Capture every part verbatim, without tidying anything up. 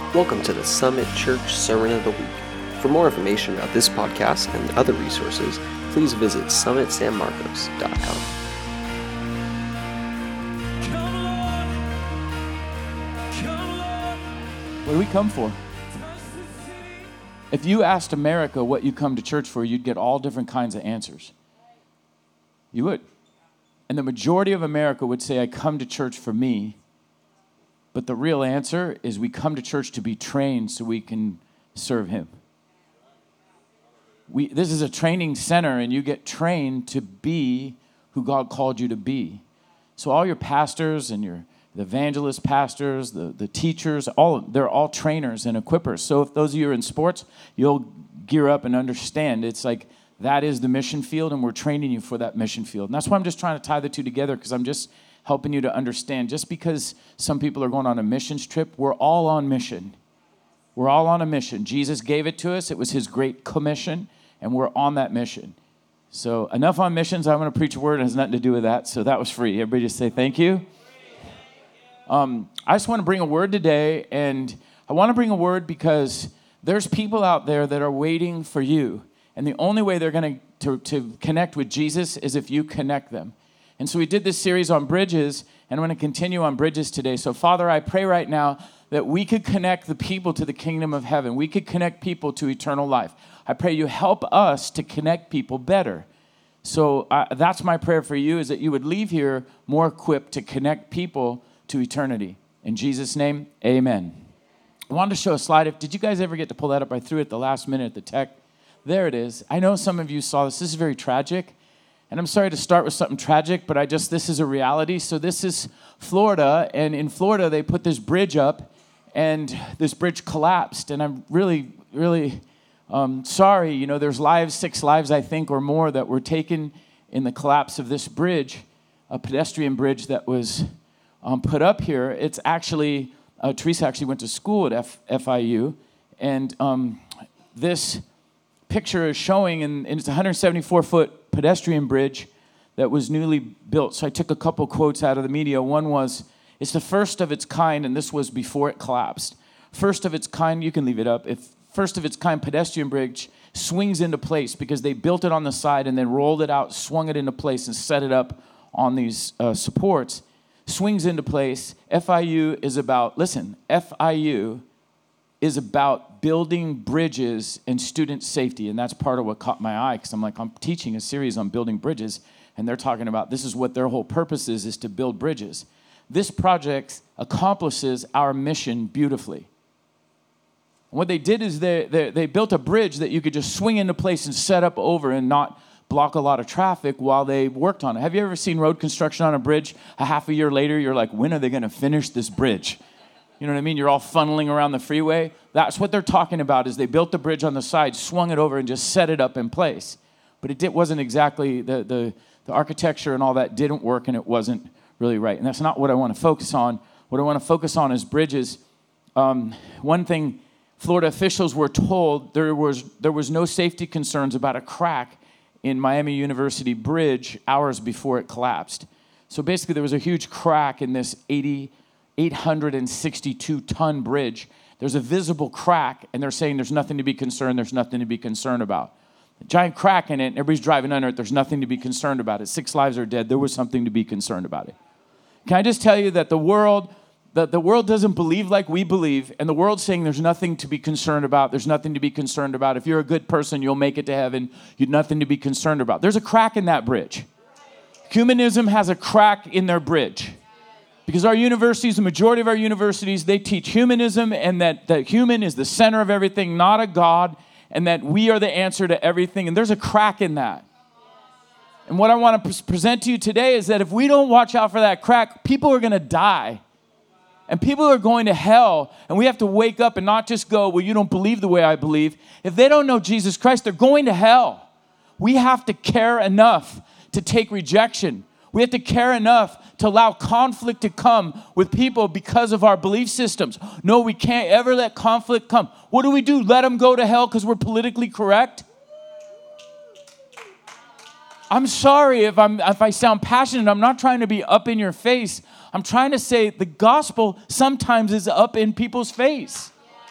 Welcome to the Summit Church Sermon of the Week. For more information about this podcast and other resources, please visit summit san marcos dot com. What do we come for? If you asked America what you come to church for, you'd get all different kinds of answers. You would. And the majority of America would say, I come to church for me. But the real answer is we come to church to be trained so we can serve him. We, this is a training center, and you get trained to be who God called you to be. So all your pastors and your the evangelist pastors, the, the teachers, all they're all trainers and equippers. So if those of you are in sports, you'll gear up and understand. It's like that is the mission field, and we're training you for that mission field. And that's why I'm just trying to tie the two together, because I'm just helping you to understand. Just because some people are going on a missions trip, we're all on mission. We're all on a mission. Jesus gave it to us. It was his great commission, and we're on that mission. So enough on missions. I'm going to preach a word. It has nothing to do with that, so that was free. Everybody just say thank you. Um, I just want to bring a word today, and I want to bring a word because there's people out there that are waiting for you, and the only way they're going to to connect with Jesus is if you connect them. And so we did this series on bridges, and I'm going to continue on bridges today. So, Father, I pray right now that we could connect the people to the kingdom of heaven. We could connect people to eternal life. I pray you help us to connect people better. So uh, that's my prayer for you, is that you would leave here more equipped to connect people to eternity. In Jesus' name, amen. I wanted to show a slide. If, did you guys ever get to pull that up? I threw it at the last minute at the tech. There it is. I know some of you saw this. This is very tragic. And I'm sorry to start with something tragic, but I just, this is a reality. So this is Florida, and in Florida, they put this bridge up, and this bridge collapsed. And I'm really, really um, sorry. You know, there's lives, six lives, I think, or more that were taken in the collapse of this bridge, a pedestrian bridge that was um, put up here. It's actually, uh, Teresa actually went to school at F- FIU, and um, this picture is showing, and, and it's a one hundred seventy-four foot pedestrian bridge that was newly built. So I took a couple quotes out of the media. One was, it's the first of its kind, and this was before it collapsed. First of its kind, you can leave it up. If first of its kind pedestrian bridge swings into place because they built it on the side and then rolled it out, swung it into place and set it up on these uh, supports, swings into place. F I U is about, listen, F I U is about building bridges and student safety. And that's part of what caught my eye, because I'm like, I'm teaching a series on building bridges, and they're talking about this is what their whole purpose is, is to build bridges. This project accomplishes our mission beautifully. And what they did is they, they, they built a bridge that you could just swing into place and set up over and not block a lot of traffic while they worked on it. Have you ever seen road construction on a bridge? A half a year later, you're like, when are they going to finish this bridge? You know what I mean? You're all funneling around the freeway. That's what they're talking about, is they built the bridge on the side, swung it over, and just set it up in place. But it did, wasn't exactly, the, the, the architecture and all that didn't work, and it wasn't really right. And that's not what I want to focus on. What I want to focus on is bridges. Um, one thing, Florida officials were told there was, there was no safety concerns about a crack in Miami University Bridge hours before it collapsed. So basically there was a huge crack in this eight hundred sixty-two ton bridge. There's a visible crack, and they're saying there's nothing to be concerned, there's nothing to be concerned about. A giant crack in it, and everybody's driving under it, there's nothing to be concerned about it. Six lives are dead, there was something to be concerned about it. Can I just tell you that the world, that the world doesn't believe like we believe, and the world's saying there's nothing to be concerned about, there's nothing to be concerned about. If you're a good person, you'll make it to heaven, you've nothing to be concerned about. There's a crack in that bridge. Humanism has a crack in their bridge. Because our universities, the majority of our universities, they teach humanism, and that the human is the center of everything, not a God, and that we are the answer to everything. And there's a crack in that. And what I want to pre- present to you today is that if we don't watch out for that crack, people are going to die. And people are going to hell. And we have to wake up and not just go, well, you don't believe the way I believe. If they don't know Jesus Christ, they're going to hell. We have to care enough to take rejection. We have to care enough to allow conflict to come with people because of our belief systems. No, we can't ever let conflict come. What do we do? Let them go to hell because we're politically correct? I'm sorry if I'm if I sound passionate. I'm not trying to be up in your face. I'm trying to say the gospel sometimes is up in people's face.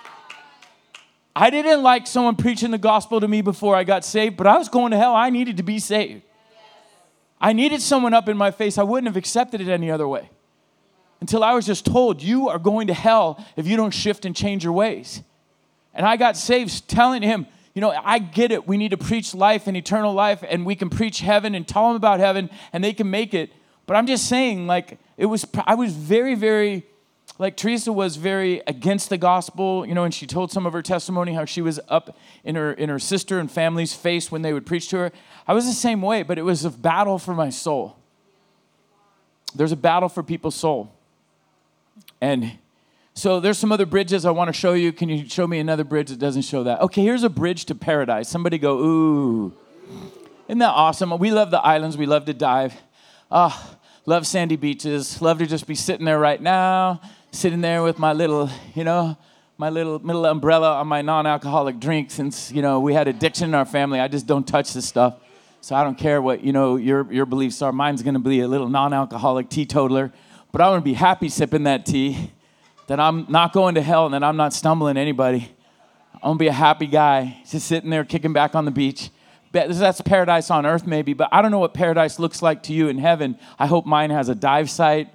I didn't like someone preaching the gospel to me before I got saved, but I was going to hell. I needed to be saved. I needed someone up in my face. I wouldn't have accepted it any other way. Until I was just told, you are going to hell if you don't shift and change your ways. And I got saved telling him, you know, I get it. We need to preach life and eternal life, and we can preach heaven and tell them about heaven, and they can make it. But I'm just saying, like, it was, I was very, very, like Teresa was very against the gospel, you know, and she told some of her testimony how she was up in her in her sister and family's face when they would preach to her. I was the same way, but it was a battle for my soul. There's a battle for people's soul. And so there's some other bridges I want to show you. Can you show me another bridge that doesn't show that? Okay, here's a bridge to paradise. Somebody go, ooh. Isn't that awesome? We love the islands. We love to dive. Ah, love sandy beaches. Love to just be sitting there right now, sitting there with my little, you know, my little little umbrella on my non-alcoholic drink. Since, you know, we had addiction in our family, I just don't touch this stuff. So I don't care what, you know, your your beliefs are. Mine's going to be a little non-alcoholic teetotaler. But I want to be happy sipping that tea, that I'm not going to hell and that I'm not stumbling anybody. I'm going to be a happy guy, just sitting there kicking back on the beach. That's paradise on earth maybe, but I don't know what paradise looks like to you in heaven. I hope mine has a dive site.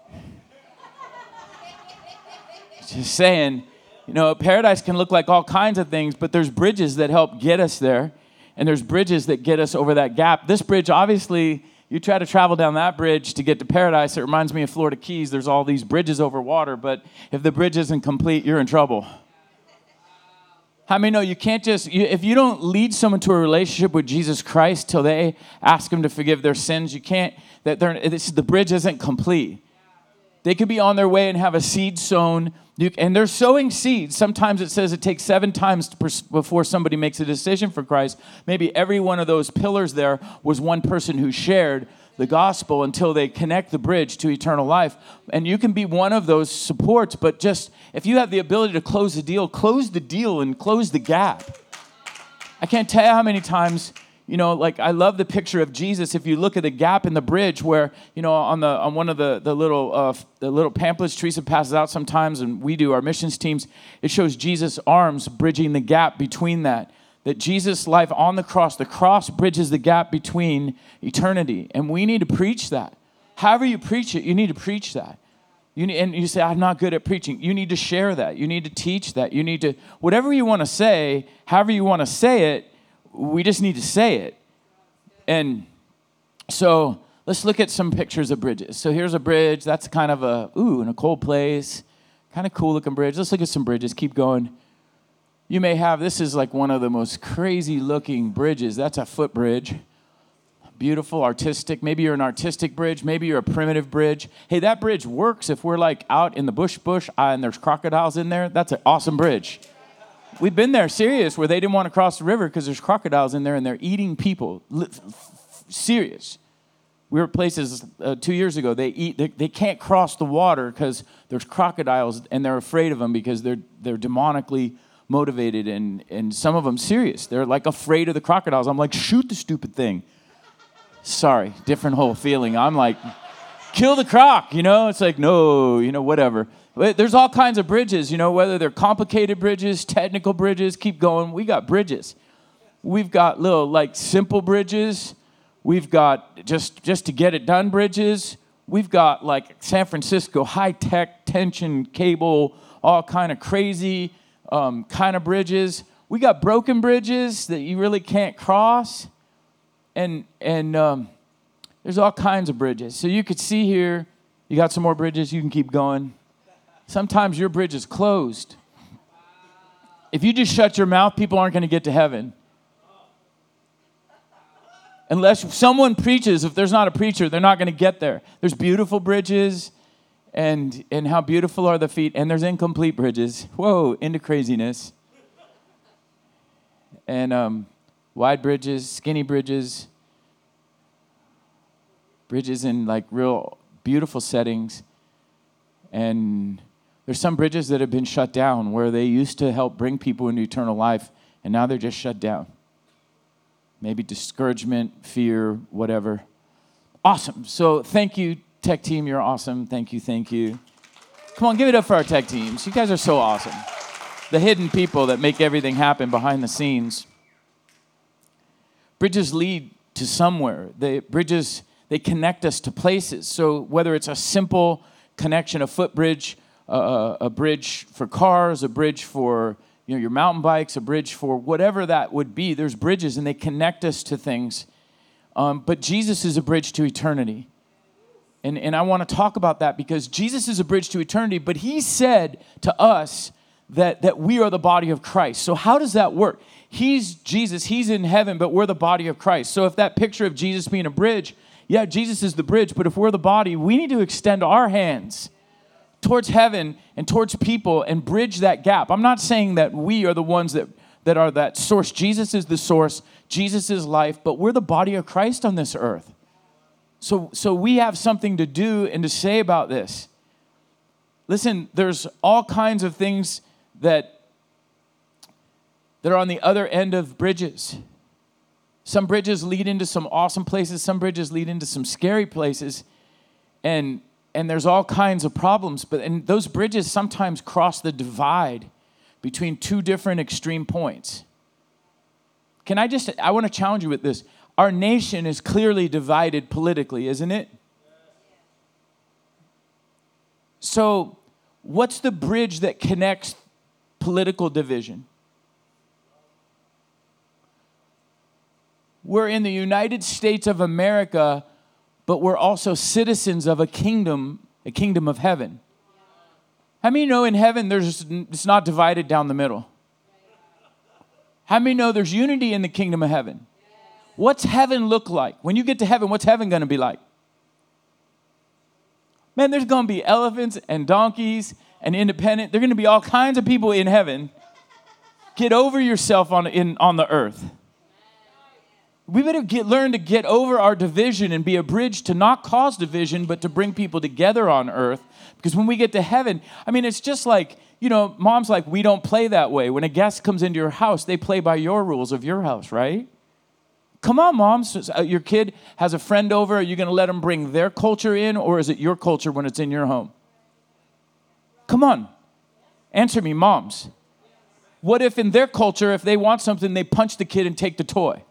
Just saying, you know, paradise can look like all kinds of things, but there's bridges that help get us there, and there's bridges that get us over that gap. This bridge, obviously, you try to travel down that bridge to get to paradise. It reminds me of Florida Keys. There's all these bridges over water, but if the bridge isn't complete, you're in trouble. How many know you can't just, you, if you don't lead someone to a relationship with Jesus Christ till they ask him to forgive their sins, you can't, that they're, this, the bridge isn't complete. They could be on their way and have a seed sown, you, and they're sowing seeds. Sometimes it says it takes seven times to pers- before somebody makes a decision for Christ. Maybe every one of those pillars there was one person who shared the gospel until they connect the bridge to eternal life. And you can be one of those supports, but just if you have the ability to close the deal, close the deal and close the gap. I can't tell you how many times, you know, like I love the picture of Jesus. If you look at the gap in the bridge where, you know, on the on one of the the little uh, the little pamphlets Teresa passes out sometimes, and we do our missions teams, it shows Jesus' arms bridging the gap between that. That Jesus' life on the cross, the cross bridges the gap between eternity. And we need to preach that. However you preach it, you need to preach that. You need, and you say, I'm not good at preaching. You need to share that. You need to teach that. You need to, whatever you want to say, however you want to say it, we just need to say it. And so let's look at some pictures of bridges. So here's a bridge. That's kind of a, ooh, in a cold place. Kind of cool looking bridge. Let's look at some bridges. Keep going. You may have, this is like one of the most crazy looking bridges. That's a footbridge. Beautiful, artistic. Maybe you're an artistic bridge. Maybe you're a primitive bridge. Hey, that bridge works if we're like out in the bush bush uh, and there's crocodiles in there. That's an awesome bridge. We've been there, serious, where they didn't want to cross the river because there's crocodiles in there and they're eating people. Serious. We were places uh, two years ago. They eat. They, they can't cross the water because there's crocodiles and they're afraid of them because they're they're demonically motivated, and, and some of them serious. They're like afraid of the crocodiles. I'm like, shoot the stupid thing. Sorry, different whole feeling. I'm like, kill the croc, you know? It's like, no, you know, whatever. But there's all kinds of bridges, you know, whether they're complicated bridges, technical bridges, keep going. We got bridges. We've got little like simple bridges. We've got just, just to get it done bridges. We've got like San Francisco high-tech tension cable, all kind of crazy Um, kind of bridges. We got broken bridges that you really can't cross. And and um, there's all kinds of bridges. So you could see here, you got some more bridges, you can keep going. Sometimes your bridge is closed. If you just shut your mouth, people aren't going to get to heaven. Unless someone preaches, if there's not a preacher, they're not going to get there. There's beautiful bridges. And and how beautiful are the feet. And there's incomplete bridges. Whoa, into craziness. And um, wide bridges, skinny bridges. Bridges in like real beautiful settings. And there's some bridges that have been shut down where they used to help bring people into eternal life. And now they're just shut down. Maybe discouragement, fear, whatever. Awesome. So thank you, tech team, you're awesome. Thank you, thank you. Come on, give it up for our tech teams. You guys are so awesome. the hidden people that make everything happen behind the scenes. Bridges lead to somewhere. The bridges, they connect us to places. So whether it's a simple connection, a footbridge, uh, a bridge for cars, a bridge for you know your mountain bikes, a bridge for whatever that would be, there's bridges and they connect us to things. Um, but Jesus is a bridge to eternity. And, and I want to talk about that because Jesus is a bridge to eternity, but he said to us that, that we are the body of Christ. So how does that work? He's Jesus, he's in heaven, but we're the body of Christ. So if that picture of Jesus being a bridge, yeah, Jesus is the bridge, but if we're the body, we need to extend our hands towards heaven and towards people and bridge that gap. I'm not saying that we are the ones that, that are that source. Jesus is the source. Jesus is life, but we're the body of Christ on this earth. So, so we have something to do and to say about this. Listen, there's all kinds of things that that are on the other end of bridges. Some bridges lead into some awesome places. Some bridges lead into some scary places. And and there's all kinds of problems. But and those bridges sometimes cross the divide between two different extreme points. Can I just, I want to challenge you with this. Our nation is clearly divided politically, isn't it? So what's the bridge that connects political division? We're in the United States of America, but we're also citizens of a kingdom, a kingdom of heaven. How many know in heaven there's it's not divided down the middle? How many know there's unity in the kingdom of heaven? What's heaven look like? When you get to heaven, what's heaven going to be like? Man, there's going to be elephants and donkeys and independent. There are going to be all kinds of people in heaven. Get over yourself on, in, on the earth. We better get, learn to get over our division and be a bridge to not cause division, but to bring people together on earth. Because when we get to heaven, I mean, it's just like, you know, mom's like, we don't play that way. When a guest comes into your house, they play by your rules of your house, right? Come on, moms. Your kid has a friend over. Are you going to let them bring their culture in, or is it your culture when it's in your home? Come on. Answer me, moms. What if in their culture, if they want something, they punch the kid and take the toy?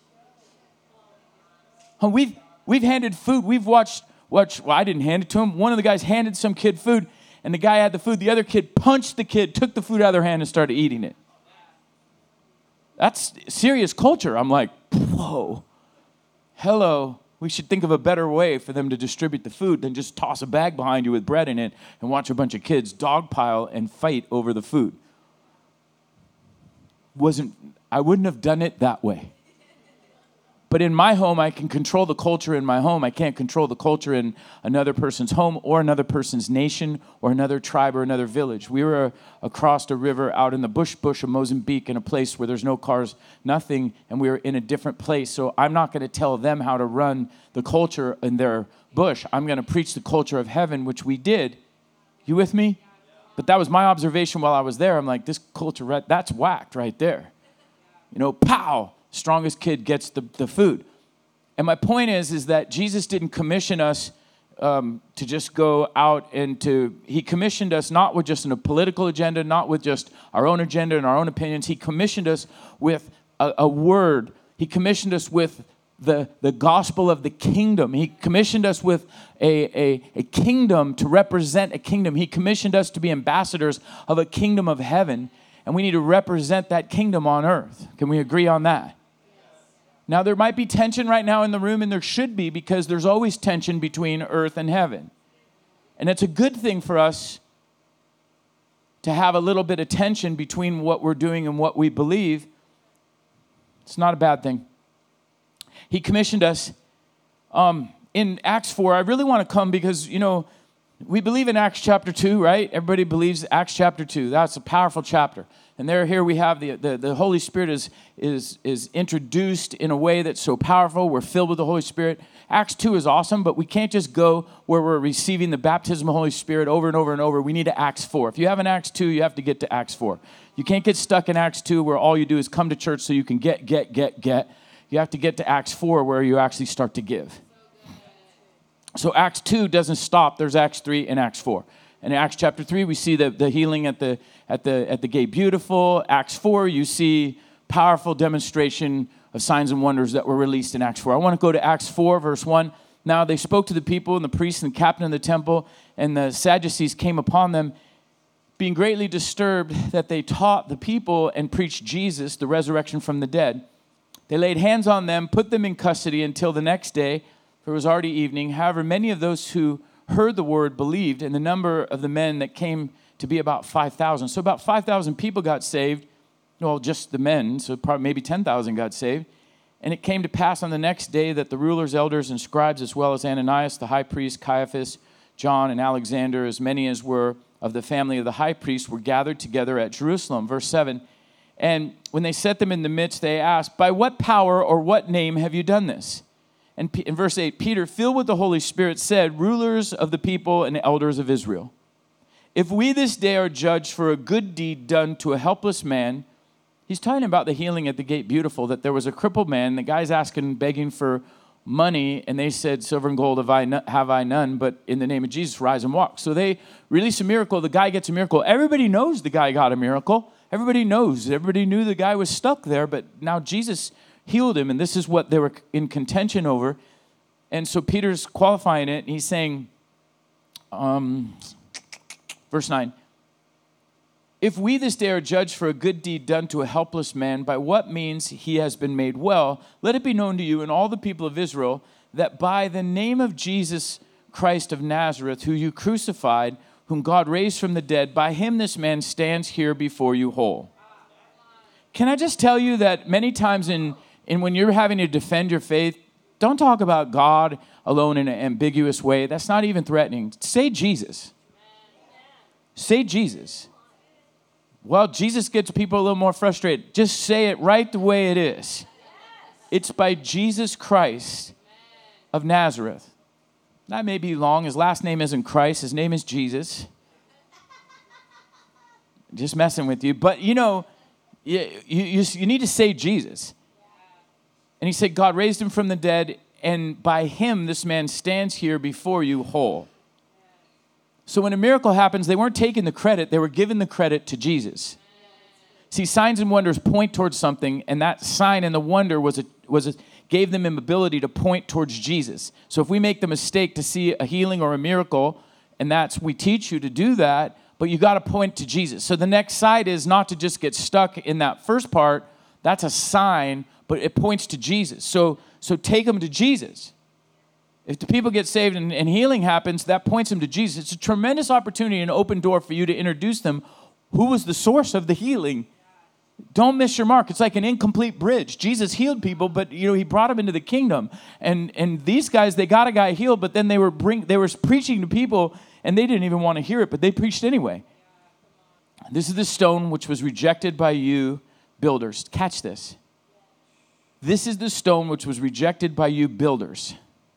We've we've handed food. We've watched, watched, well, I didn't hand it to him. One of the guys handed some kid food, and the guy had the food. The other kid punched the kid, took the food out of their hand, and started eating it. That's serious culture. I'm like, whoa, hello. We should think of a better way for them to distribute the food than just toss a bag behind you with bread in it and watch a bunch of kids dogpile and fight over the food. Wasn't I wouldn't have done it that way. But in my home, I can control the culture in my home. I can't control the culture in another person's home or another person's nation or another tribe or another village. We were across a river out in the bush bush of Mozambique in a place where there's no cars, nothing, and we were in a different place. So I'm not going to tell them how to run the culture in their bush. I'm going to preach the culture of heaven, which we did. You with me? But that was my observation while I was there. I'm like, this culture, right, that's whacked right there. You know, pow! Strongest kid gets the, the food. And my point is, is that Jesus didn't commission us um, to just go out and to, he commissioned us not with just a political agenda, not with just our own agenda and our own opinions. He commissioned us with a, a word. He commissioned us with the, the gospel of the kingdom. He commissioned us with a, a, a kingdom to represent a kingdom. He commissioned us to be ambassadors of a kingdom of heaven. And we need to represent that kingdom on earth. Can we agree on that? Now, there might be tension right now in the room, and there should be, because there's always tension between earth and heaven. And it's a good thing for us to have a little bit of tension between what we're doing and what we believe. It's not a bad thing. He commissioned us. Um, in Acts four, I really want to come because, you know, we believe in Acts chapter two, right? Everybody believes Acts chapter two. That's a powerful chapter. And there, here we have the, the, the Holy Spirit is, is, is introduced in a way that's so powerful. We're filled with the Holy Spirit. Acts two is awesome, but we can't just go where we're receiving the baptism of the Holy Spirit over and over and over. We need to Acts four. If you have an Acts two, you have to get to Acts four. You can't get stuck in Acts two where all you do is come to church so you can get, get, get, get. You have to get to Acts four where you actually start to give. So Acts two doesn't stop. There's Acts three and Acts four. In Acts chapter three, we see the, the healing at the, at, the, at the Gate Beautiful. Acts four, you see powerful demonstration of signs and wonders that were released in Acts four. I want to go to Acts four, verse one. Now they spoke to the people, and the priests and the captain of the temple and the Sadducees came upon them, being greatly disturbed that they taught the people and preached Jesus, the resurrection from the dead. They laid hands on them, put them in custody until the next day, for it was already evening. However, many of those who heard the word believed, and the number of the men that came to be about five thousand. So about five thousand people got saved. Well, just the men, so probably maybe ten thousand got saved. And it came to pass on the next day that the rulers, elders, and scribes, as well as Ananias, the high priest, Caiaphas, John, and Alexander, as many as were of the family of the high priest, were gathered together at Jerusalem. Verse seven, and when they set them in the midst, they asked, by what power or what name have you done this? And in verse eight, Peter, filled with the Holy Spirit, said, rulers of the people and elders of Israel, if we this day are judged for a good deed done to a helpless man, he's talking about the healing at the Gate Beautiful, that there was a crippled man, the guy's asking, begging for money, and they said, silver and gold have I, no, have I none, but in the name of Jesus, rise and walk. So they release a miracle. The guy gets a miracle. Everybody knows the guy got a miracle. Everybody knows. Everybody knew the guy was stuck there, but now Jesus healed him, and this is what they were in contention over. And so Peter's qualifying it, and he's saying, um, verse nine, if we this day are judged for a good deed done to a helpless man, by what means he has been made well, let it be known to you and all the people of Israel that by the name of Jesus Christ of Nazareth, who you crucified, whom God raised from the dead, by him this man stands here before you whole. Can I just tell you that many times in, in when you're having to defend your faith, don't talk about God alone in an ambiguous way. That's not even threatening. Say Jesus. Say Jesus. Well, Jesus gets people a little more frustrated. Just say it right the way it is. It's by Jesus Christ of Nazareth. That may be long. His last name isn't Christ. His name is Jesus. Just messing with you. But, you know, you, you, you need to say Jesus. And he said, God raised him from the dead, and by him this man stands here before you whole. So when a miracle happens, they weren't taking the credit. They were giving the credit to Jesus. See, signs and wonders point towards something, and that sign and the wonder was a, was a, gave them an ability to point towards Jesus. So if we make the mistake to see a healing or a miracle, and that's, we teach you to do that, but you got to point to Jesus. So the next side is not to just get stuck in that first part. That's a sign, but it points to Jesus. So, so take them to Jesus. If the people get saved and, and healing happens, that points them to Jesus. It's a tremendous opportunity, an open door for you to introduce them. Who was the source of the healing? Don't miss your mark. It's like an incomplete bridge. Jesus healed people, but you know he brought them into the kingdom. And and these guys, they got a guy healed, but then they were bring they were preaching to people, and they didn't even want to hear it, but they preached anyway. This is the stone which was rejected by you, builders. Catch this. This is the stone which was rejected by you, builders,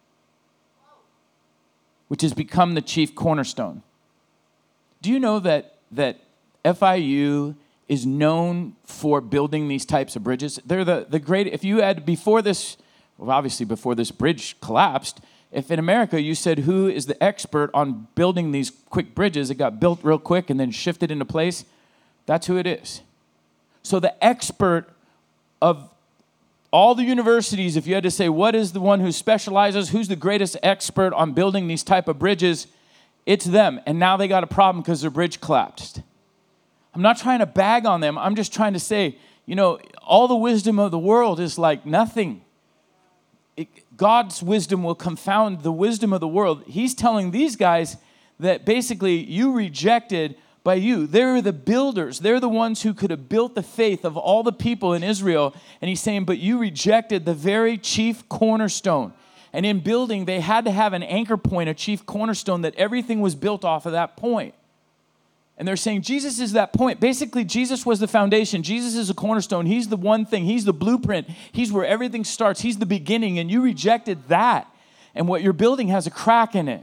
which has become the chief cornerstone. Do you know that that F I U is known for building these types of bridges? They're the, the great, if you had, before this, well, obviously before this bridge collapsed, if in America you said, who is the expert on building these quick bridges, it got built real quick and then shifted into place, that's who it is. So the expert of all the universities, if you had to say, what is the one who specializes, who's the greatest expert on building these type of bridges, it's them. And now they got a problem because their bridge collapsed. I'm not trying to bag on them. I'm just trying to say, you know, all the wisdom of the world is like nothing. It, God's wisdom will confound the wisdom of the world. He's telling these guys that basically you rejected by you. They're the builders. They're the ones who could have built the faith of all the people in Israel. And he's saying, but you rejected the very chief cornerstone. And in building, they had to have an anchor point, a chief cornerstone, that everything was built off of that point. And they're saying Jesus is that point. Basically, Jesus was the foundation. Jesus is the cornerstone. He's the one thing. He's the blueprint. He's where everything starts. He's the beginning. And you rejected that. And what you're building has a crack in it.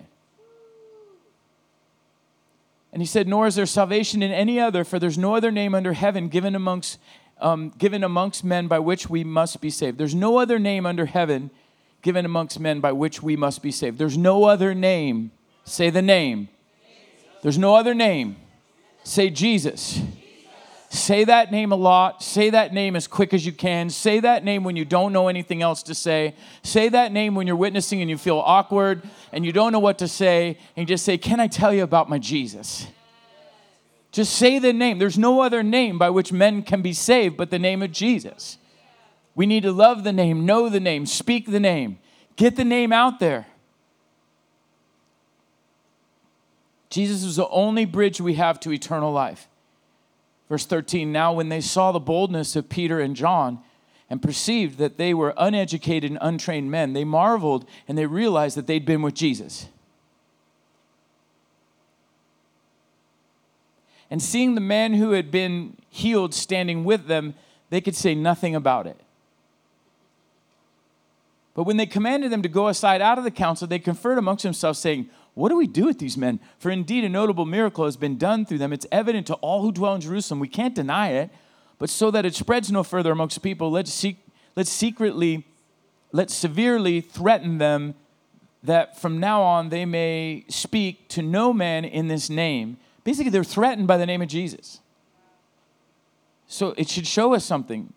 And he said, nor is there salvation in any other, for there's no other name under heaven given amongst, um, given amongst men by which we must be saved. There's no other name under heaven given amongst men by which we must be saved. There's no other name. Say the name. There's no other name. Say Jesus. Say that name a lot. Say that name as quick as you can. Say that name when you don't know anything else to say. Say that name when you're witnessing and you feel awkward and you don't know what to say. And just say, can I tell you about my Jesus? Just say the name. There's no other name by which men can be saved but the name of Jesus. We need to love the name, know the name, speak the name. Get the name out there. Jesus is the only bridge we have to eternal life. Verse thirteen, now when they saw the boldness of Peter and John and perceived that they were uneducated and untrained men, they marveled and they realized that they'd been with Jesus. And seeing the man who had been healed standing with them, they could say nothing about it. But when they commanded them to go aside out of the council, they conferred amongst themselves, saying, what do we do with these men? For indeed a notable miracle has been done through them. It's evident to all who dwell in Jerusalem. We can't deny it. But so that it spreads no further amongst the people, let's, seek, let's secretly, let's severely threaten them that from now on they may speak to no man in this name. Basically, they're threatened by the name of Jesus. So it should show us something.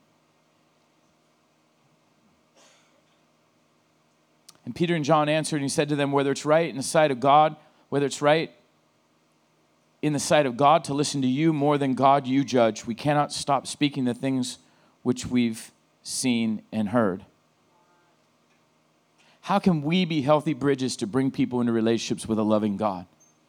And Peter and John answered, and he said to them, whether it's right in the sight of God, whether it's right in the sight of God to listen to you more than God you judge, we cannot stop speaking the things which we've seen and heard. How can we be healthy bridges to bring people into relationships with a loving God?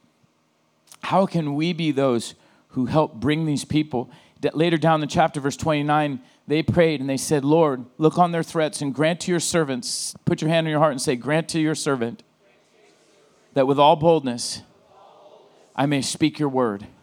How can we be those who help bring these people? Later down the chapter, verse twenty-nine, they prayed and they said, Lord, look on their threats and grant to your servants, put your hand on your heart and say, grant to your servant that with all boldness I may speak your word. Isn't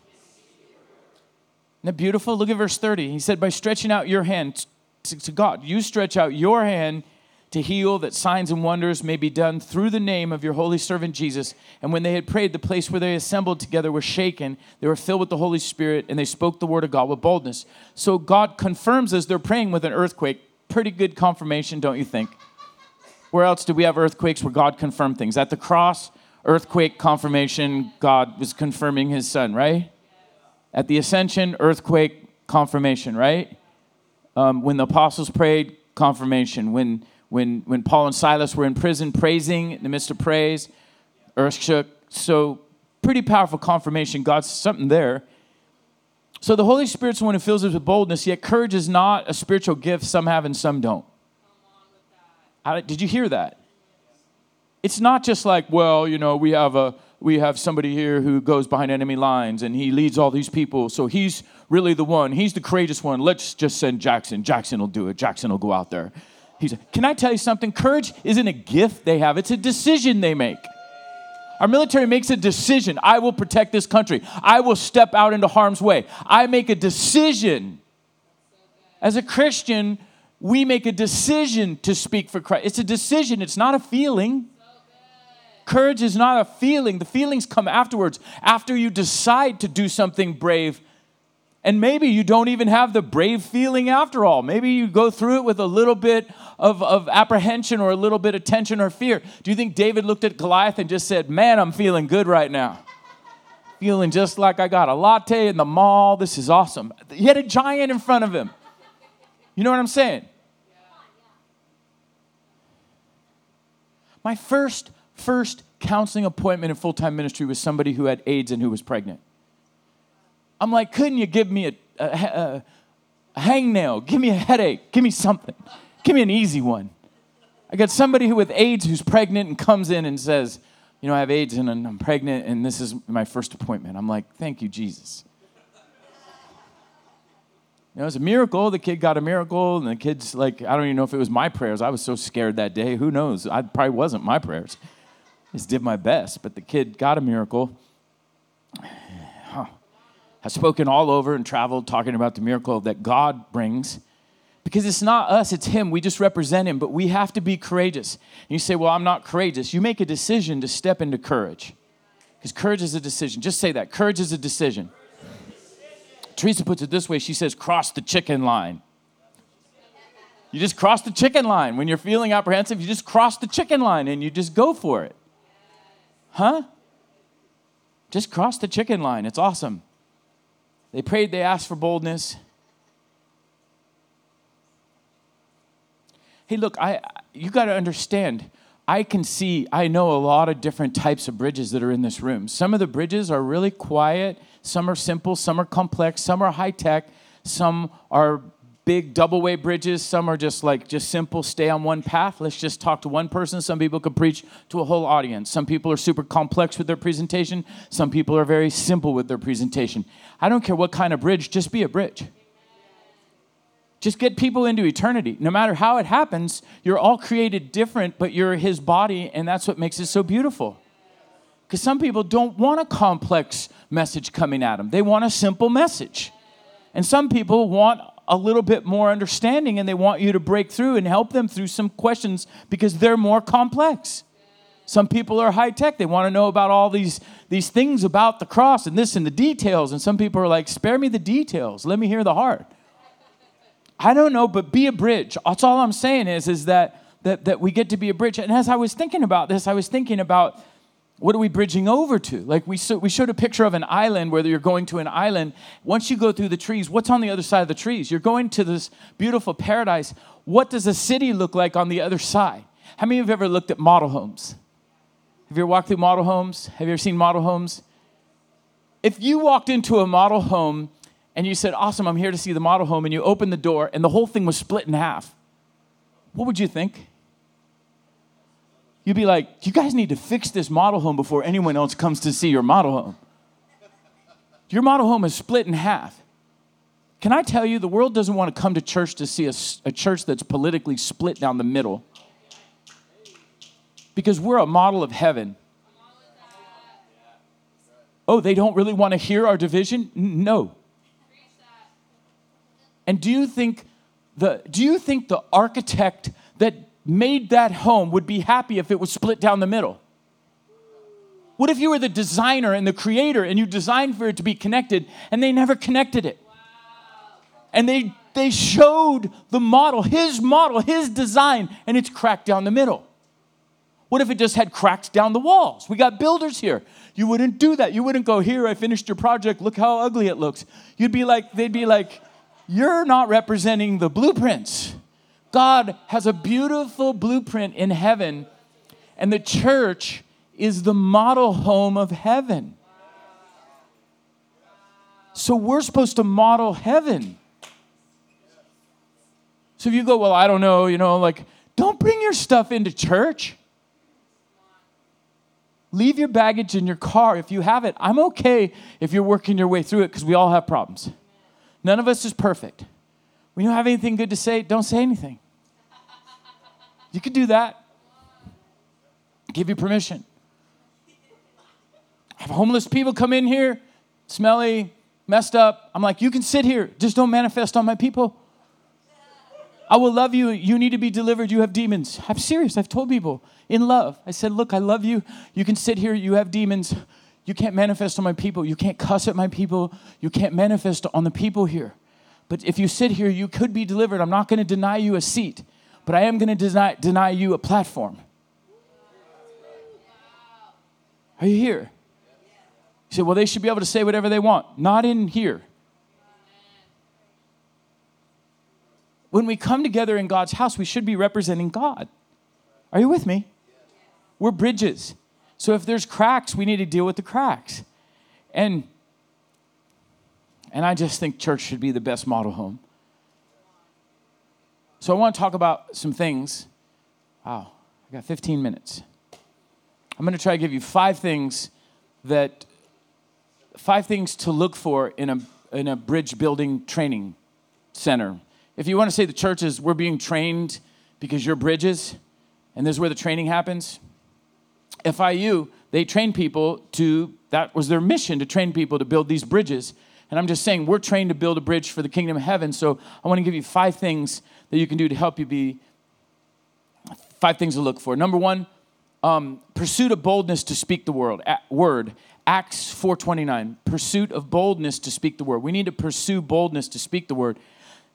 that beautiful? Look at verse thirty. He said, by stretching out your hand to God, you stretch out your hand to heal, that signs and wonders may be done through the name of your holy servant Jesus. And when they had prayed, the place where they assembled together was shaken. They were filled with the Holy Spirit, and they spoke the word of God with boldness. So God confirms as they're praying with an earthquake. Pretty good confirmation, don't you think? Where else do we have earthquakes where God confirmed things? At the cross, earthquake confirmation, God was confirming his son, right? At the ascension, earthquake confirmation, right? Um, when the apostles prayed, confirmation. When When when Paul and Silas were in prison praising in the midst of praise, earth shook. So pretty powerful confirmation. God's something there. So the Holy Spirit's the one who fills us with boldness, yet courage is not a spiritual gift some have and some don't. I, did you hear that? It's not just like, well, you know, we have a we have somebody here who goes behind enemy lines and he leads all these people. So he's really the one. He's the courageous one. Let's just send Jackson. Jackson will do it. Jackson will go out there. He's, can I tell you something? Courage isn't a gift they have. It's a decision they make. Our military makes a decision. I will protect this country. I will step out into harm's way. I make a decision. As a Christian, we make a decision to speak for Christ. It's a decision. It's not a feeling. Courage is not a feeling. The feelings come afterwards, after you decide to do something brave. And maybe you don't even have the brave feeling after all. Maybe you go through it with a little bit of, of apprehension or a little bit of tension or fear. Do you think David looked at Goliath and just said, man, I'm feeling good right now. Feeling just like I got a latte in the mall. This is awesome. He had a giant in front of him. You know what I'm saying? My first, first counseling appointment in full-time ministry was somebody who had AIDS and who was pregnant. I'm like, couldn't you give me a, a, a, a hangnail? Give me a headache. Give me something. Give me an easy one. I got somebody who with AIDS who's pregnant and comes in and says, you know, I have AIDS and I'm pregnant and this is my first appointment. I'm like, thank you, Jesus. You know, it's a miracle. The kid got a miracle and the kid's like, I don't even know if it was my prayers. I was so scared that day. Who knows? I probably wasn't my prayers. I just did my best. But the kid got a miracle. Huh. Has spoken all over and traveled talking about the miracle that God brings. Because it's not us, it's him. We just represent him, but we have to be courageous. And you say, well, I'm not courageous. You make a decision to step into courage. Because courage is a decision. Just say that. Courage is a decision. Teresa puts it this way. She says, cross the chicken line. You just cross the chicken line. When you're feeling apprehensive, you just cross the chicken line and you just go for it. Huh? Just cross the chicken line. It's awesome. They prayed, they asked for boldness. Hey, look, I you got to understand, I can see, I know a lot of different types of bridges that are in this room. Some of the bridges are really quiet. Some are simple. Some are complex. Some are high-tech. Some are big double-way bridges. Some are just like, just simple, stay on one path. Let's just talk to one person. Some people can preach to a whole audience. Some people are super complex with their presentation. Some people are very simple with their presentation. I don't care what kind of bridge, just be a bridge. Just get people into eternity. No matter how it happens, you're all created different, but you're his body, and that's what makes it so beautiful. Because some people don't want a complex message coming at them. They want a simple message. And some people want a little bit more understanding, and they want you to break through and help them through some questions because they're more complex. Some people are high-tech. They want to know about all these, these things about the cross and this and the details. And some people are like, spare me the details. Let me hear the heart. I don't know, but be a bridge. That's all I'm saying is, is that, that, that we get to be a bridge. And as I was thinking about this, I was thinking about, what are we bridging over to? Like we, so, we showed a picture of an island, whether you're going to an island. Once you go through the trees, what's on the other side of the trees? You're going to this beautiful paradise. What does a city look like on the other side? How many of you have ever looked at model homes? Have you ever walked through model homes? Have you ever seen model homes? If you walked into a model home and you said, awesome, I'm here to see the model home, and you opened the door, and the whole thing was split in half, what would you think? You'd be like, you guys need to fix this model home before anyone else comes to see your model home. Your model home is split in half. Can I tell you, the world doesn't want to come to church to see a, a church that's politically split down the middle. Because we're a model of heaven. Oh, they don't really want to hear our division? No. And do you think the do you think the architect that made that home would be happy if it was split down the middle? What if you were the designer and the creator and you designed for it to be connected and they never connected it? And they they showed the model, his model, his design, and it's cracked down the middle. What if it just had cracks down the walls? We got builders here. You wouldn't do that. You wouldn't go, here, I finished your project. Look how ugly it looks. You'd be like, they'd be like, you're not representing the blueprints. God has a beautiful blueprint in heaven, and the church is the model home of heaven. So we're supposed to model heaven. So if you go, well, I don't know, you know, like, don't bring your stuff into church. Leave your baggage in your car if you have it. I'm okay if you're working your way through it because we all have problems. None of us is perfect. When you don't have anything good to say, don't say anything. You could do that. Give you permission. Have homeless people come in here, smelly, messed up. I'm like, you can sit here. Just don't manifest on my people. I will love you. You need to be delivered. You have demons. I'm serious. I've told people in love. I said, look, I love you. You can sit here. You have demons. You can't manifest on my people. You can't cuss at my people. You can't manifest on the people here. But if you sit here, you could be delivered. I'm not going to deny you a seat, but I am going to deny, deny you a platform. Are you here? You say, well, they should be able to say whatever they want. Not in here. When we come together in God's house, we should be representing God. Are you with me? We're bridges. So if there's cracks, we need to deal with the cracks. And, and I just think church should be the best model home. So I want to talk about some things. Wow, I got fifteen minutes. I'm going to try to give you five things that, five things to look for in a, in a bridge building training center. If you want to say the church is, we're being trained because you're bridges, and this is where the training happens. F I U, they train people to, that was their mission, to train people to build these bridges. And I'm just saying, we're trained to build a bridge for the kingdom of heaven. So I want to give you five things that you can do to help you be, five things to look for. Number one, um, pursuit of boldness to speak the word. word. Acts four twenty-nine, pursuit of boldness to speak the word. We need to pursue boldness to speak the word.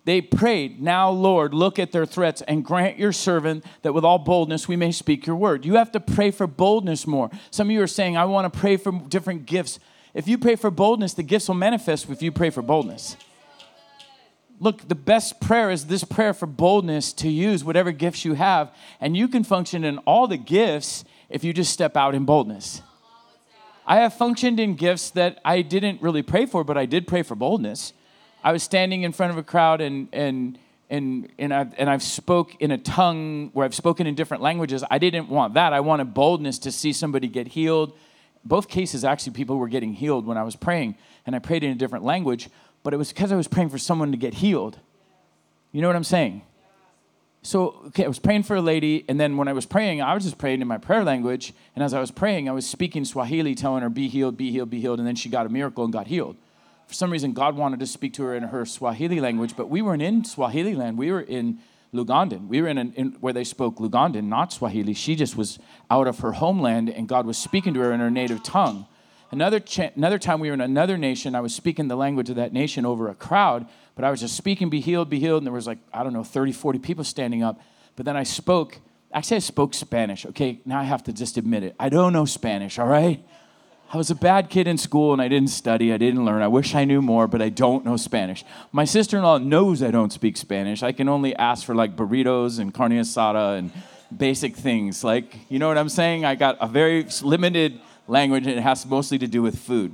They prayed, now, Lord, look at their threats and grant your servant that with all boldness we may speak your word. You have to pray for boldness more. Some of you are saying, I want to pray for different gifts. If you pray for boldness, the gifts will manifest if you pray for boldness. Look, the best prayer is this prayer for boldness to use whatever gifts you have, and you can function in all the gifts if you just step out in boldness. I have functioned in gifts that I didn't really pray for, but I did pray for boldness. I was standing in front of a crowd and and and and I've and I've spoke in a tongue where I've spoken in different languages. I didn't want that. I wanted boldness to see somebody get healed. Both cases, actually, people were getting healed when I was praying, and I prayed in a different language, but it was because I was praying for someone to get healed. You know what I'm saying? So, okay, I was praying for a lady, and then when I was praying, I was just praying in my prayer language, and as I was praying, I was speaking Swahili, telling her, be healed, be healed, be healed, and then she got a miracle and got healed. For some reason, God wanted to speak to her in her Swahili language, but we weren't in Swahili land. We were in Lugandan. We were in, an, in where they spoke Lugandan, not Swahili. She just was out of her homeland, and God was speaking to her in her native tongue. Another cha- another time we were in another nation, I was speaking the language of that nation over a crowd, but I was just speaking, be healed, be healed, and there was like, I don't know, thirty, forty people standing up. But then I spoke, actually I spoke Spanish. Okay, now I have to just admit it. I don't know Spanish, all right? I was a bad kid in school, and I didn't study. I didn't learn. I wish I knew more, but I don't know Spanish. My sister-in-law knows I don't speak Spanish. I can only ask for, like, burritos and carne asada and basic things. Like, you know what I'm saying? I got a very limited language, and it has mostly to do with food.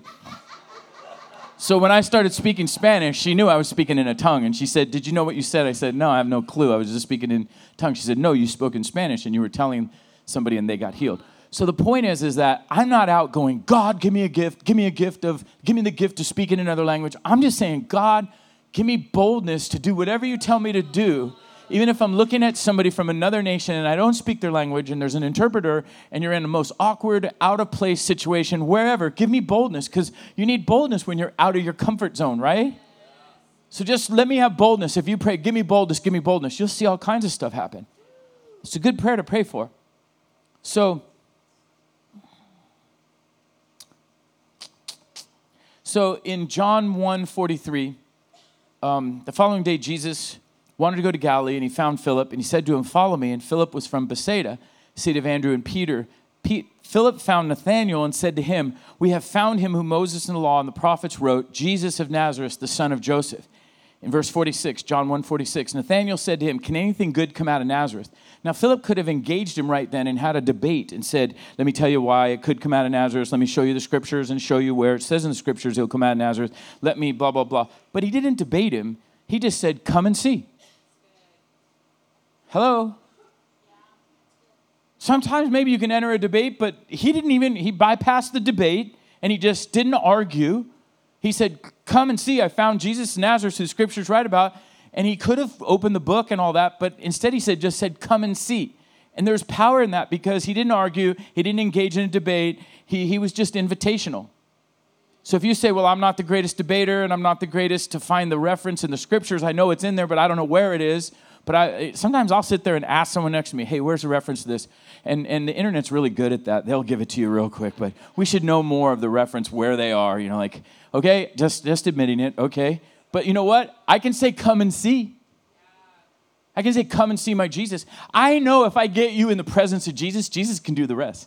So when I started speaking Spanish, she knew I was speaking in a tongue, and she said, did you know what you said? I said, no, I have no clue. I was just speaking in tongue. She said, no, you spoke in Spanish, and you were telling somebody, and they got healed. So the point is, is that I'm not out going, God, give me a gift, give me a gift of, give me the gift to speak in another language. I'm just saying, God, give me boldness to do whatever you tell me to do, even if I'm looking at somebody from another nation and I don't speak their language and there's an interpreter and you're in the most awkward, out-of-place situation, wherever, give me boldness, because you need boldness when you're out of your comfort zone, right? So just let me have boldness. If you pray, give me boldness, give me boldness, you'll see all kinds of stuff happen. It's a good prayer to pray for. So... So in John one forty-three, um, the following day, Jesus wanted to go to Galilee, and he found Philip, and he said to him, follow me. And Philip was from Bethsaida, city of Andrew and Peter. Pete, Philip found Nathanael and said to him, we have found him whom Moses and the law and the prophets wrote, Jesus of Nazareth, the son of Joseph. In verse forty-six, John one forty-six, Nathanael said to him, can anything good come out of Nazareth? Now, Philip could have engaged him right then and had a debate and said, let me tell you why it could come out of Nazareth. Let me show you the scriptures and show you where it says in the scriptures he'll come out of Nazareth. Let me blah, blah, blah. But he didn't debate him. He just said, come and see. Hello? Sometimes maybe you can enter a debate, but he didn't even, he bypassed the debate and he just didn't argue. He said, come and see, I found Jesus of Nazareth, who scriptures write about. And he could have opened the book and all that, but instead he said, just said, come and see. And there's power in that because he didn't argue, he didn't engage in a debate, he, he was just invitational. So if you say, well, I'm not the greatest debater and I'm not the greatest to find the reference in the scriptures, I know it's in there, but I don't know where it is. But I sometimes I'll sit there and ask someone next to me, hey, where's the reference to this? And and the internet's really good at that. They'll give it to you real quick, but we should know more of the reference where they are. You know, like, okay, just, just admitting it, okay. But you know what? I can say, come and see. I can say, come and see my Jesus. I know if I get you in the presence of Jesus, Jesus can do the rest.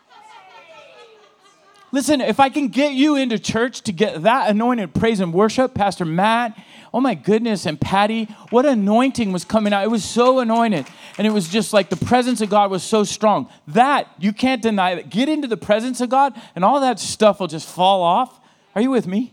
Listen, if I can get you into church to get that anointed praise and worship, Pastor Matt, oh my goodness, and Patty, what anointing was coming out. It was so anointed. And it was just like the presence of God was so strong. That, you can't deny that. Get into the presence of God and all that stuff will just fall off. Are you with me?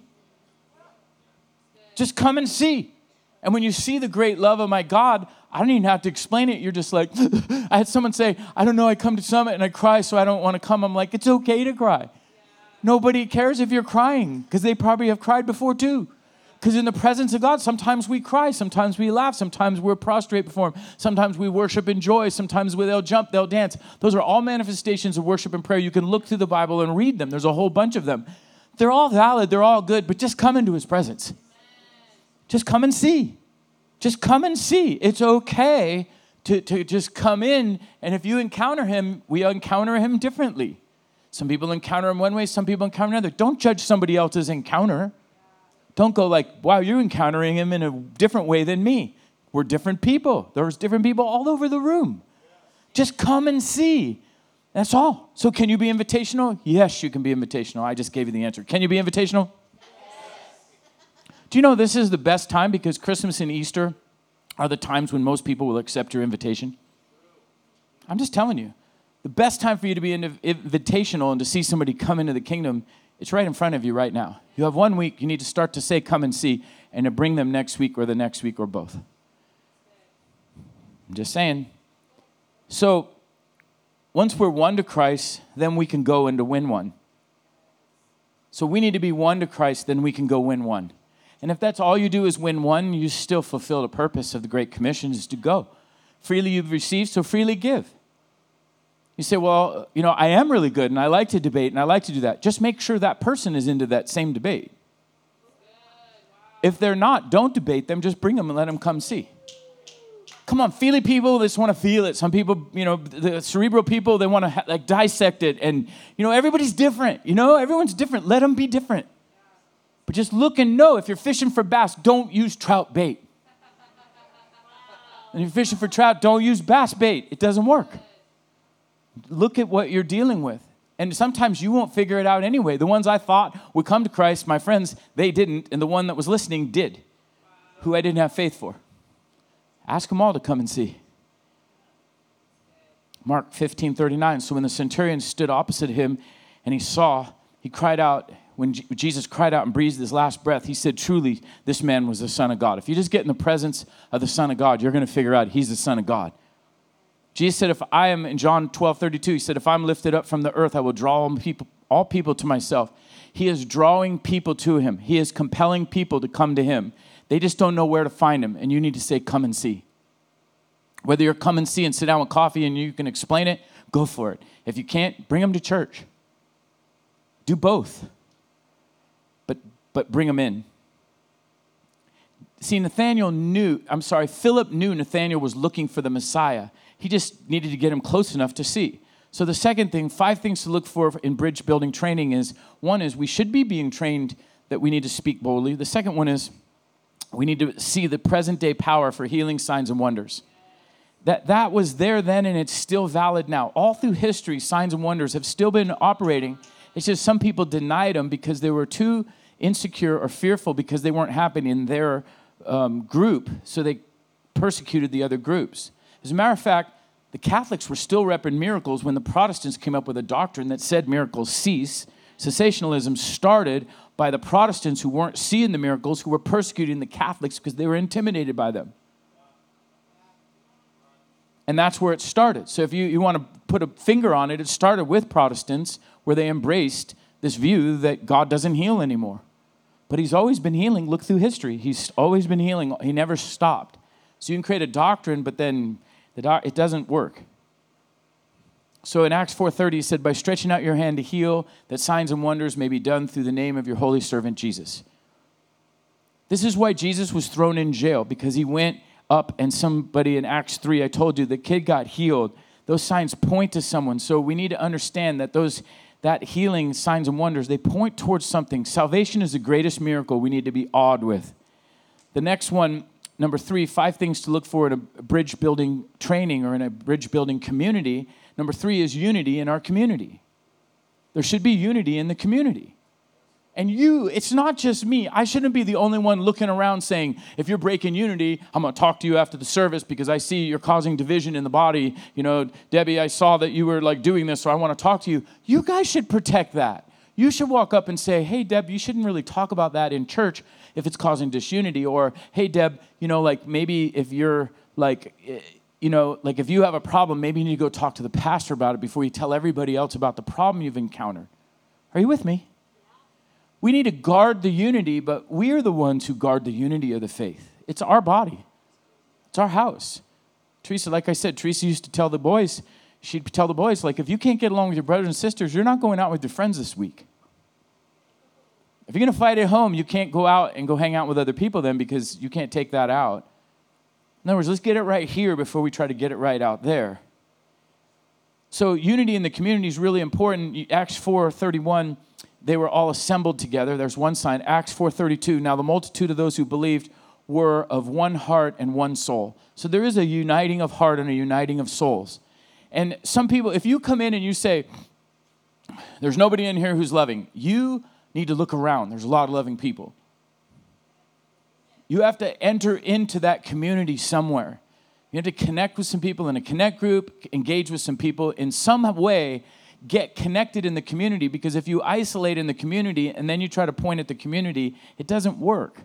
Just come and see. And when you see the great love of my God, I don't even have to explain it. You're just like, I had someone say, I don't know, I come to Summit and I cry, so I don't want to come. I'm like, it's okay to cry. Yeah. Nobody cares if you're crying because they probably have cried before too. Because in the presence of God, sometimes we cry, sometimes we laugh, sometimes we're prostrate before Him, sometimes we worship in joy, sometimes they'll jump, they'll dance. Those are all manifestations of worship and prayer. You can look through the Bible and read them. There's a whole bunch of them. They're all valid, they're all good, but just come into His presence. Just come and see. Just come and see. It's okay to, to just come in, and if you encounter Him, we encounter Him differently. Some people encounter Him one way, some people encounter another. Don't judge somebody else's encounter. Don't go like, wow, you're encountering him in a different way than me. We're different people. There's different people all over the room. Just come and see. That's all. So can you be invitational? Yes, you can be invitational. I just gave you the answer. Can you be invitational? Do you know this is the best time because Christmas and Easter are the times when most people will accept your invitation? I'm just telling you. The best time for you to be invitational and to see somebody come into the kingdom, it's right in front of you right now. You have one week. You need to start to say, come and see, and to bring them next week or the next week or both. I'm just saying. So once we're one to Christ, then we can go and to win one. So we need to be one to Christ, then we can go win one. And if that's all you do is win one, you still fulfill the purpose of the Great Commission is to go. Freely you've received, so freely give. You say, well, you know, I am really good and I like to debate and I like to do that. Just make sure that person is into that same debate. If they're not, don't debate them. Just bring them and let them come see. Come on, feely people, they just want to feel it. Some people, you know, the cerebral people, they want to ha- like dissect it. And, you know, everybody's different. You know, everyone's different. Let them be different. But just look and know, if you're fishing for bass, don't use trout bait. And if you're fishing for trout, don't use bass bait. It doesn't work. Look at what you're dealing with. And sometimes you won't figure it out anyway. The ones I thought would come to Christ, my friends, they didn't. And the one that was listening did, who I didn't have faith for. Ask them all to come and see. Mark fifteen thirty-nine. So when the centurion stood opposite him and he saw, he cried out, when G- Jesus cried out and breathed his last breath, he said, truly, this man was the Son of God. If you just get in the presence of the Son of God, you're going to figure out he's the Son of God. Jesus said, if I am, in John twelve thirty-two, he said, if I'm lifted up from the earth, I will draw all people, all people to myself. He is drawing people to him. He is compelling people to come to him. They just don't know where to find him, and you need to say, come and see. Whether you're come and see and sit down with coffee and you can explain it, go for it. If you can't, bring them to church. Do both. But, but bring them in. See, Nathanael knew, I'm sorry, Philip knew Nathanael was looking for the Messiah. He just needed to get him close enough to see. So the second thing, five things to look for in bridge building training is, one is we should be being trained that we need to speak boldly. The second one is we need to see the present day power for healing, signs, and wonders. That, that was there then and it's still valid now. All through history, signs and wonders have still been operating. It's just some people denied them because they were too insecure or fearful because they weren't happening in their um, group, so they persecuted the other groups. As a matter of fact, the Catholics were still repping miracles when the Protestants came up with a doctrine that said miracles cease. Cessationalism started by the Protestants who weren't seeing the miracles, who were persecuting the Catholics because they were intimidated by them. And that's where it started. So if you, you want to put a finger on it, it started with Protestants where they embraced this view that God doesn't heal anymore. But he's always been healing. Look through history. He's always been healing. He never stopped. So you can create a doctrine, but then the doc- it doesn't work. So in Acts four thirty, he said, by stretching out your hand to heal, that signs and wonders may be done through the name of your holy servant Jesus. This is why Jesus was thrown in jail, because he went up and somebody in Acts three, I told you, the kid got healed. Those signs point to someone. So we need to understand that those that healing, signs and wonders, they point towards something. Salvation is the greatest miracle we need to be awed with. The next one, number three, five things to look for in a bridge building training or in a bridge building community. Number three is unity in our community. There should be unity in the community. And you, it's not just me. I shouldn't be the only one looking around saying, if you're breaking unity, I'm going to talk to you after the service because I see you're causing division in the body. You know, Debbie, I saw that you were like doing this, so I want to talk to you. You guys should protect that. You should walk up and say, hey, Deb, you shouldn't really talk about that in church if it's causing disunity. Or, hey, Deb, you know, like maybe if you're like, you know, like if you have a problem, maybe you need to go talk to the pastor about it before you tell everybody else about the problem you've encountered. Are you with me? We need to guard the unity, but we are the ones who guard the unity of the faith. It's our body. It's our house. Teresa, like I said, Teresa used to tell the boys, she'd tell the boys, like, if you can't get along with your brothers and sisters, you're not going out with your friends this week. If you're going to fight at home, you can't go out and go hang out with other people then because you can't take that out. In other words, let's get it right here before we try to get it right out there. So unity in the community is really important. Acts four thirty-one, they were all assembled together. There's one sign, Acts four thirty-two. Now the multitude of those who believed were of one heart and one soul. So there is a uniting of heart and a uniting of souls. And some people, if you come in and you say, there's nobody in here who's loving, you need to look around. There's a lot of loving people. You have to enter into that community somewhere. You have to connect with some people in a connect group, engage with some people in some way, get connected in the community, because if you isolate in the community and then you try to point at the community, it doesn't work.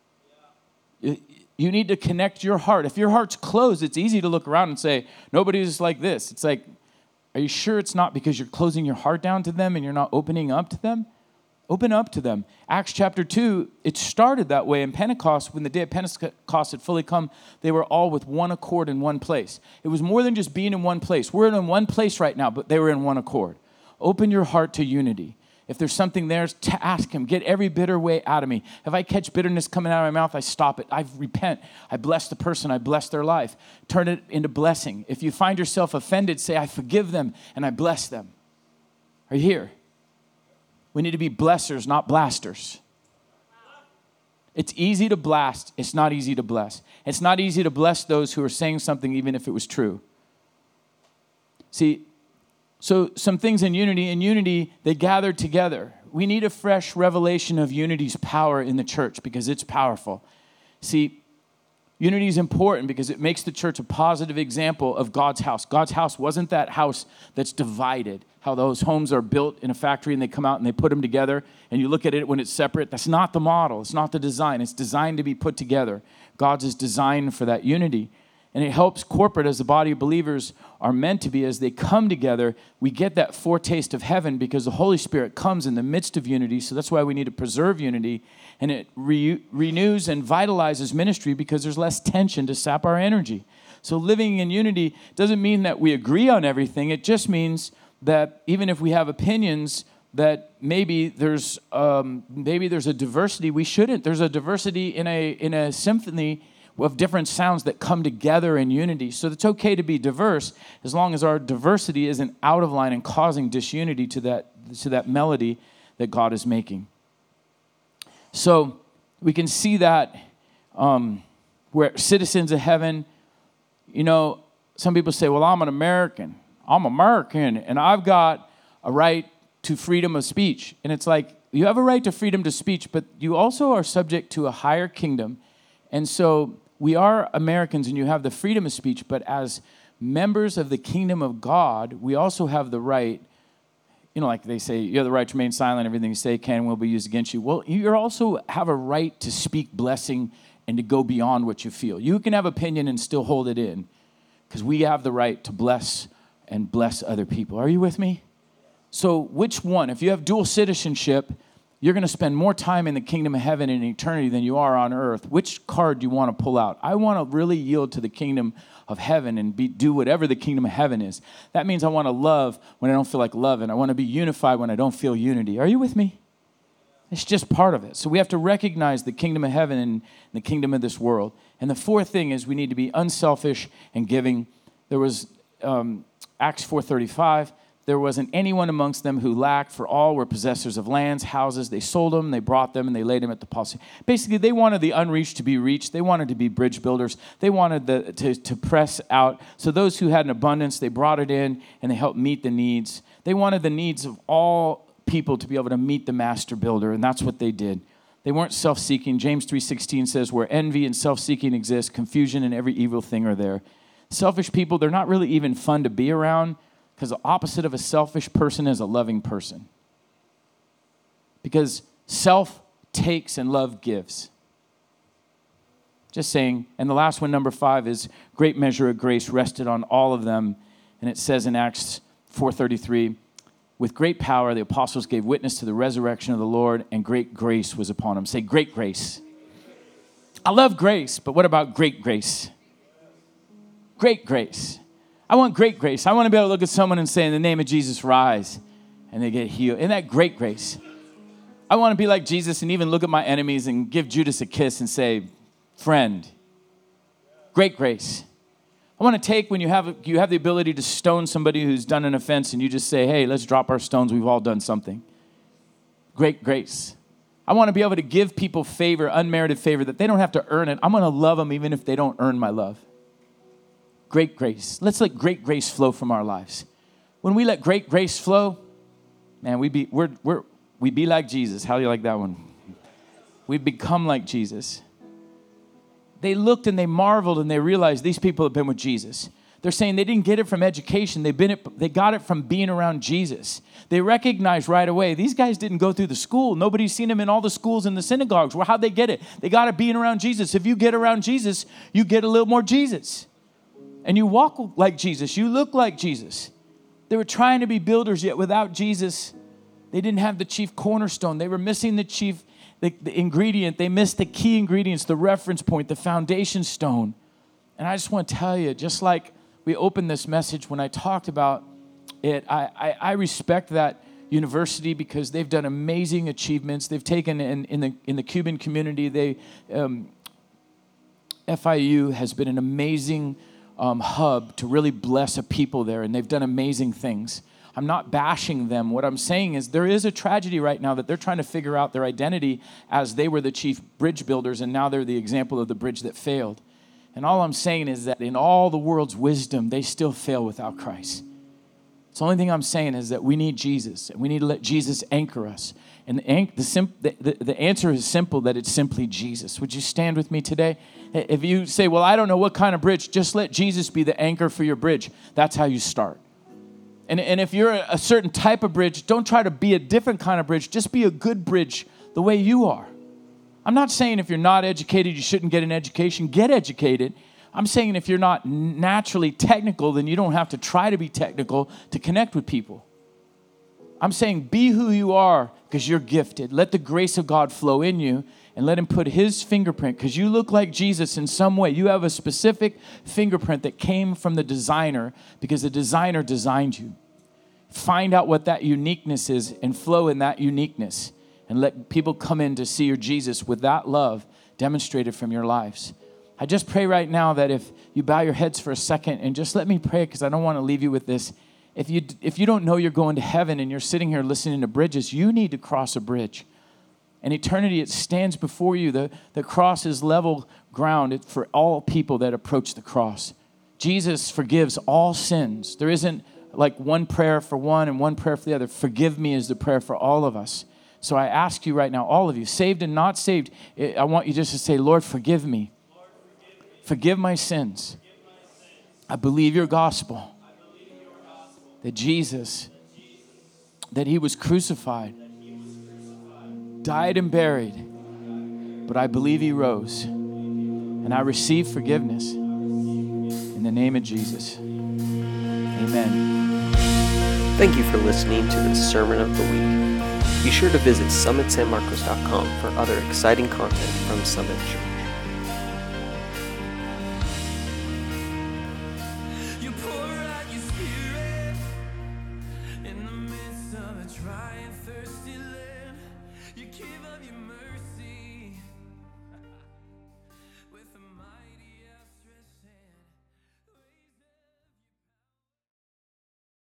You need to connect your heart. If your heart's closed, it's easy to look around and say, nobody's like this. It's like, are you sure it's not because you're closing your heart down to them and you're not opening up to them? Open up to them. Acts chapter two, it started that way in Pentecost. When the day of Pentecost had fully come, they were all with one accord in one place. It was more than just being in one place. We're in one place right now, but they were in one accord. Open your heart to unity. If there's something there, to ask him, get every bitter way out of me. If I catch bitterness coming out of my mouth, I stop it. I repent. I bless the person. I bless their life. Turn it into blessing. If you find yourself offended, say, I forgive them and I bless them. Are you here? We need to be blessers, not blasters. It's easy to blast. It's not easy to bless. It's not easy to bless those who are saying something even if it was true. See, so some things in unity. In unity, they gathered together. We need a fresh revelation of unity's power in the church because it's powerful. See, unity is important because it makes the church a positive example of God's house. God's house wasn't that house that's divided. How those homes are built in a factory and they come out and they put them together and you look at it when it's separate. That's not the model. It's not the design. It's designed to be put together. God's is designed for that unity. And it helps corporate as the body of believers are meant to be. As they come together, we get that foretaste of heaven because the Holy Spirit comes in the midst of unity. So that's why we need to preserve unity. And it re- renews and vitalizes ministry because there's less tension to sap our energy. So living in unity doesn't mean that we agree on everything. It just means that even if we have opinions, that maybe there's um, maybe there's a diversity. We shouldn't. There's a diversity in a in a symphony of different sounds that come together in unity. So it's okay to be diverse as long as our diversity isn't out of line and causing disunity to that to that melody that God is making. So we can see that um, we're citizens of heaven. You know, some people say, well, I'm an American. I'm American, and I've got a right to freedom of speech. And it's like, you have a right to freedom to speech, but you also are subject to a higher kingdom. And so we are Americans, and you have the freedom of speech, but as members of the kingdom of God, we also have the right, you know, like they say, you have the right to remain silent. Everything you say can and will be used against you. Well, you also have a right to speak blessing and to go beyond what you feel. You can have opinion and still hold it in because we have the right to bless and bless other people. Are you with me? So which one? If you have dual citizenship, you're going to spend more time in the kingdom of heaven in eternity than you are on earth. Which card do you want to pull out? I want to really yield to the kingdom of heaven and be, do whatever the kingdom of heaven is. That means I want to love when I don't feel like loving. I want to be unified when I don't feel unity. Are you with me? It's just part of it. So we have to recognize the kingdom of heaven and the kingdom of this world. And the fourth thing is we need to be unselfish and giving. There was um, Acts four thirty-five. There wasn't anyone amongst them who lacked, for all were possessors of lands, houses. They sold them, they brought them, and they laid them at the apostles' feet. Basically, they wanted the unreached to be reached. They wanted to be bridge builders. They wanted the, to, to press out. So those who had an abundance, they brought it in, and they helped meet the needs. They wanted the needs of all people to be able to meet the master builder, and that's what they did. They weren't self-seeking. James three sixteen says, where envy and self-seeking exist, confusion and every evil thing are there. Selfish people, they're not really even fun to be around, because the opposite of a selfish person is a loving person. Because self takes and love gives. Just saying. And the last one, number five, is great measure of grace rested on all of them. And it says in Acts four thirty-three, with great power the apostles gave witness to the resurrection of the Lord, and great grace was upon them. Say, great grace. I love grace, but what about great grace? Great grace. I want great grace. I want to be able to look at someone and say, in the name of Jesus, rise. And they get healed. Isn't that great grace? I want to be like Jesus and even look at my enemies and give Judas a kiss and say, friend. Great grace. I want to take when you have you have the ability to stone somebody who's done an offense and you just say, hey, let's drop our stones. We've all done something. great grace. I want to be able to give people favor, unmerited favor, that they don't have to earn it. I'm going to love them even if they don't earn my love. Great grace. Let's let great grace flow from our lives. When we let great grace flow, man, we be we're we're we be like Jesus. How do you like that one? We become like Jesus. They looked and they marveled and they realized these people have been with Jesus. They're saying they didn't get it from education. They've been it, they got it from being around Jesus. They recognized right away, these guys didn't go through the school. Nobody's seen them in all the schools and the synagogues. Well, how'd they get it? They got it being around Jesus. If you get around Jesus, you get a little more Jesus. And you walk like Jesus. You look like Jesus. They were trying to be builders, yet without Jesus, they didn't have the chief cornerstone. They were missing the chief the, the ingredient. They missed the key ingredients, the reference point, the foundation stone. And I just want to tell you, just like we opened this message when I talked about it, I, I, I respect that university because they've done amazing achievements. They've taken in, in the in the Cuban community, they um, F I U has been an amazing um, hub to really bless a people there, and they've done amazing things. I'm not bashing them. What I'm saying is there is a tragedy right now that they're trying to figure out their identity as they were the chief bridge builders, and now they're the example of the bridge that failed. And all I'm saying is that in all the world's wisdom, they still fail without Christ. So the only thing I'm saying is that we need Jesus, and we need to let Jesus anchor us. And the, the, sim, the, the, the answer is simple, that it's simply Jesus. Would you stand with me today? If you say, well, I don't know what kind of bridge, just let Jesus be the anchor for your bridge. That's how you start. And, and if you're a certain type of bridge, don't try to be a different kind of bridge. Just be a good bridge the way you are. I'm not saying if you're not educated, you shouldn't get an education. Get educated. I'm saying if you're not naturally technical, then you don't have to try to be technical to connect with people. I'm saying be who you are because you're gifted. Let the grace of God flow in you and let him put his fingerprint, because you look like Jesus in some way. You have a specific fingerprint that came from the designer because the designer designed you. Find out what that uniqueness is and flow in that uniqueness and let people come in to see your Jesus with that love demonstrated from your lives. I just pray right now that if you bow your heads for a second and just let me pray, because I don't want to leave you with this. If you if you don't know you're going to heaven and you're sitting here listening to bridges, you need to cross a bridge. In eternity, it stands before you. The, the cross is level ground for all people that approach the cross. Jesus forgives all sins. There isn't like one prayer for one and one prayer for the other. Forgive me is the prayer for all of us. So I ask you right now, all of you, saved and not saved, I want you just to say, Lord, forgive me. Lord, forgive me. Forgive my sins. Forgive my sins. I believe your gospel. I believe your gospel. That Jesus, that, Jesus, that he was crucified. Died and buried, but I believe he rose, and I receive forgiveness in the name of Jesus. Amen. Thank you for listening to the Sermon of the Week. Be sure to visit summit san marcos dot com for other exciting content from Summit Church. Thirsty land, you give of your mercy.